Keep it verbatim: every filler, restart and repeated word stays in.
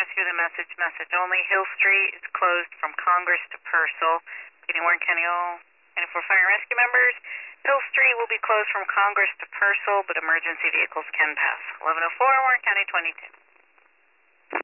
through the message, message only. Hill Street is closed from Congress to Purcell. Getting Warren County all twenty-four fire and rescue members. Hill Street will be closed from Congress to Purcell, but emergency vehicles can pass. eleven oh four, Warren County twenty-two.